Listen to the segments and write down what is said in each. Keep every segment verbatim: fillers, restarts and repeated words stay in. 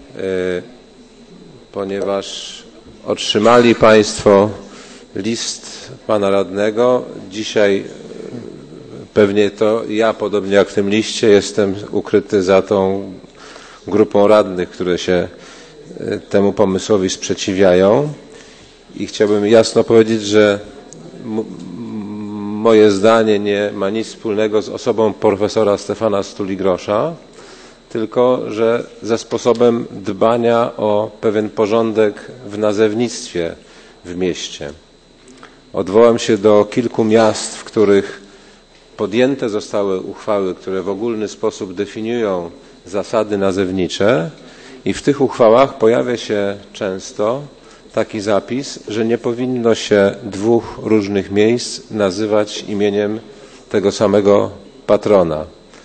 ponieważ otrzymali Państwo list Pana Radnego. Dzisiaj pewnie to ja, podobnie jak w tym liście, jestem ukryty za tą grupą radnych, które się temu pomysłowi sprzeciwiają. I chciałbym jasno powiedzieć, że moje zdanie nie ma nic wspólnego z osobą profesora Stefana Stuli-Grosza, tylko że ze sposobem dbania o pewien porządek w nazewnictwie w mieście. Odwołam się do kilku miast, w których podjęte zostały uchwały, które w ogólny sposób definiują zasady nazewnicze i w tych uchwałach pojawia się często taki zapis, że nie powinno się dwóch różnych miejsc nazywać imieniem tego samego patrona.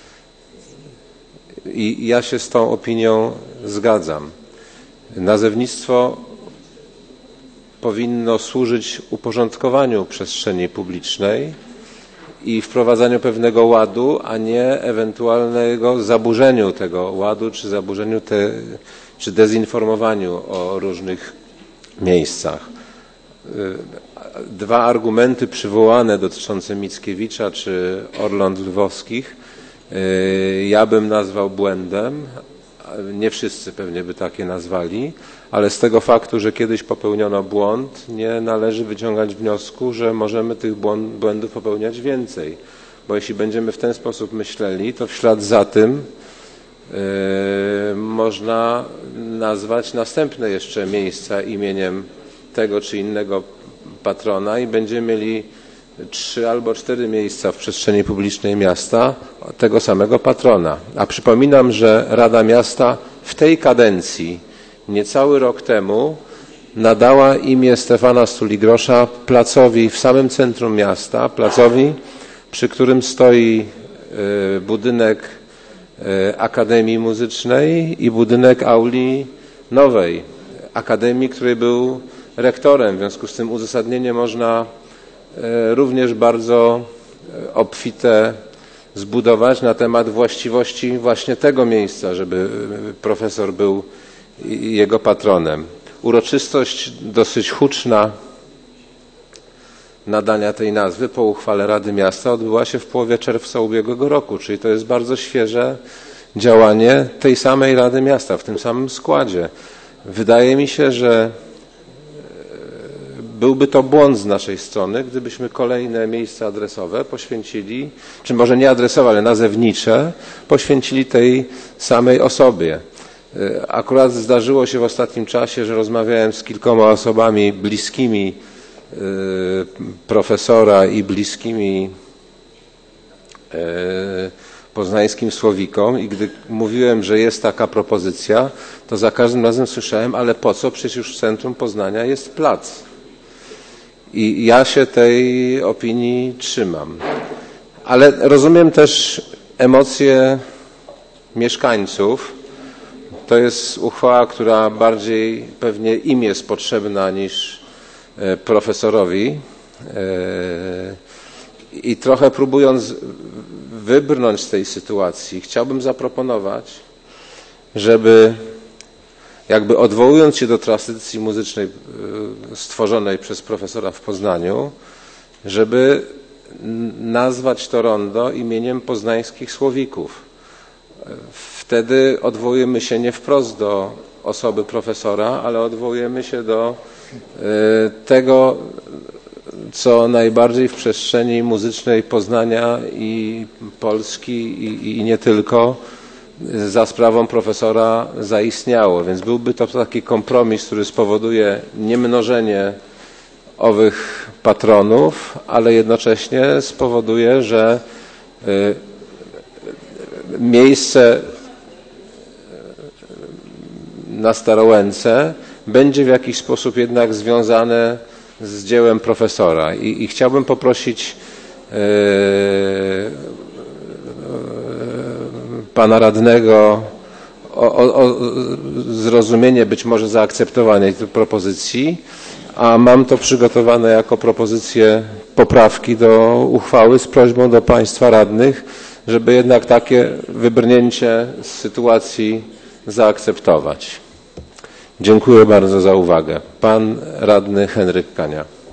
I ja się z tą opinią zgadzam. Nazewnictwo powinno służyć uporządkowaniu przestrzeni publicznej i wprowadzaniu pewnego ładu, a nie ewentualnego zaburzeniu tego ładu, czy zaburzeniu te, czy dezinformowaniu o różnych miejscach. Dwa argumenty przywołane dotyczące Mickiewicza czy Orląt Lwowskich ja bym nazwał błędem. Nie wszyscy pewnie by takie nazwali, ale z tego faktu, że kiedyś popełniono błąd, nie należy wyciągać wniosku, że możemy tych błędów popełniać więcej. Bo jeśli będziemy w ten sposób myśleli, to w ślad za tym yy, można nazwać następne jeszcze miejsca imieniem tego czy innego patrona i będziemy mieli trzy albo cztery miejsca w przestrzeni publicznej miasta tego samego patrona. A przypominam, że Rada Miasta w tej kadencji niecały rok temu nadała imię Stefana Stuli-Grosza placowi w samym centrum miasta, placowi, przy którym stoi budynek Akademii Muzycznej i budynek auli nowej Akademii, której był rektorem. W związku z tym uzasadnienie można również bardzo obfite zbudować na temat właściwości właśnie tego miejsca, żeby profesor był jego patronem. Uroczystość dosyć huczna nadania tej nazwy po uchwale Rady Miasta odbyła się w połowie czerwca ubiegłego roku, czyli to jest bardzo świeże działanie tej samej Rady Miasta w tym samym składzie. Wydaje mi się, że byłby to błąd z naszej strony, gdybyśmy kolejne miejsca adresowe poświęcili, czy może nie adresowe, ale nazewnicze, poświęcili tej samej osobie. Akurat zdarzyło się w ostatnim czasie, że rozmawiałem z kilkoma osobami bliskimi profesora i bliskimi poznańskim słowikom i gdy mówiłem, że jest taka propozycja, to za każdym razem słyszałem, ale po co? Przecież już w centrum Poznania jest plac. I ja się tej opinii trzymam. Ale rozumiem też emocje mieszkańców. To jest uchwała, która bardziej pewnie im jest potrzebna niż profesorowi. I trochę próbując wybrnąć z tej sytuacji, chciałbym zaproponować, żeby jakby odwołując się do tradycji muzycznej stworzonej przez profesora w Poznaniu, żeby nazwać to rondo imieniem poznańskich słowików. Wtedy odwołujemy się nie wprost do osoby profesora, ale odwołujemy się do tego, co najbardziej w przestrzeni muzycznej Poznania i Polski i, i nie tylko za sprawą profesora zaistniało. Więc byłby to taki kompromis, który spowoduje niemnożenie owych patronów, ale jednocześnie spowoduje, że miejsce na Starołęce będzie w jakiś sposób jednak związane z dziełem profesora. I, i chciałbym poprosić yy, pana radnego o, o, o zrozumienie, być może zaakceptowanie tej propozycji, a mam to przygotowane jako propozycję poprawki do uchwały z prośbą do państwa radnych, żeby jednak takie wybrnięcie z sytuacji zaakceptować. Dziękuję bardzo za uwagę. Pan radny Henryk Kania.